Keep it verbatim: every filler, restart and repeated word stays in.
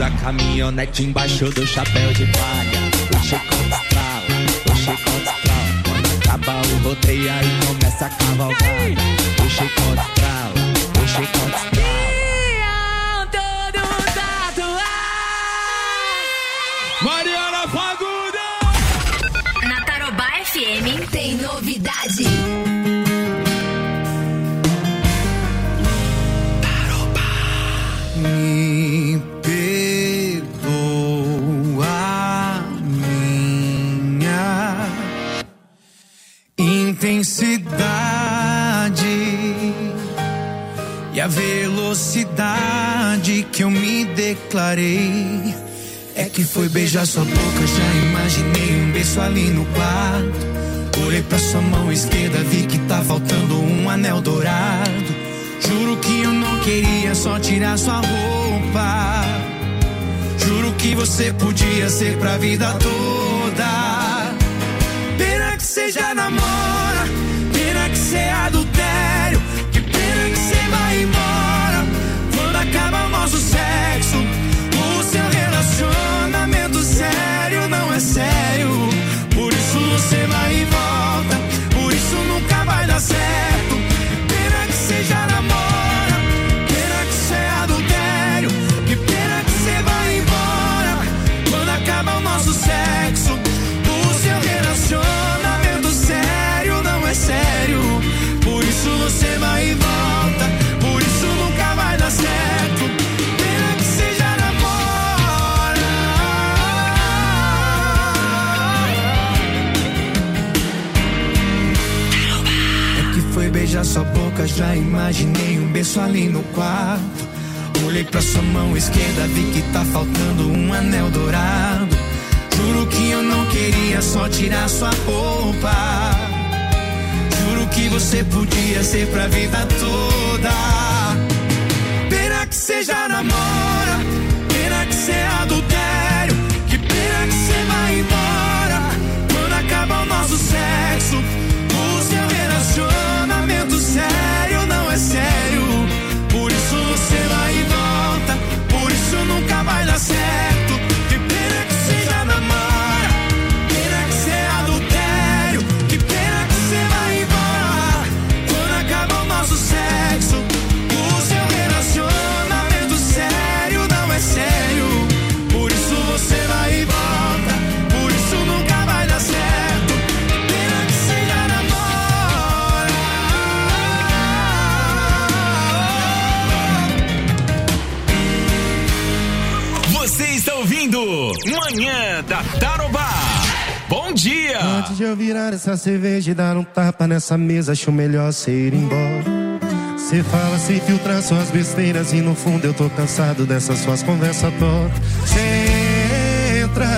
da caminhonete embaixo do chapéu de palha. O chicote estrala, o chicote estrala. Quando acaba o rodeio aí começa a cavalgada. O chicote estrala, o chicote estrala. Mariana Faguda! Na Tarobá F M tem novidade. Tarobá. Me perdoa minha intensidade e a velocidade que eu me declarei. É que foi beijar sua boca, já imaginei um beijo ali no quarto. Olhei pra sua mão esquerda, vi que tá faltando um anel dourado. Juro que eu não queria só tirar sua roupa. Juro que você podia ser pra vida toda. Pena que cê já namora, pena que cê é adultério. Que pena que cê vai embora quando acaba o nosso sexo. O seu relacionamento sério não é sério. Por isso você vai e volta, por isso nunca vai dar certo. Pena que você já namora, pena que você é adultério. Que pena que você vai embora quando acaba o nosso sexo. O seu relacionamento sério não é sério. Por isso você vai e volta, por isso nunca vai dar certo. Pena que você já foi beijar sua boca, já imaginei um beijo ali no quarto. Olhei pra sua mão esquerda, vi que tá faltando um anel dourado. Juro que eu não queria só tirar sua roupa. Juro que você podia ser pra vida toda. Pena que cê já namora, pena que cê é adultério. Que pena que cê vai embora quando acaba o nosso sexo. O seu relacionamento sério não é sério. Por isso você vai e volta, por isso nunca vai dar certo. Que pena que você já namora, pena que você é adultério. Que pena que você vai embora quando acaba o nosso sexo. O seu relacionamento sério não é sério. Por isso você vai e volta, por isso nunca vai dar certo. Pena que você já namora. Você está ouvindo Manhã da Tarobá. Bom dia! Antes de eu virar essa cerveja e dar um tapa nessa mesa, acho melhor cê ir embora. Cê fala sem filtrar suas besteiras e no fundo eu tô cansado dessas suas conversas tortas.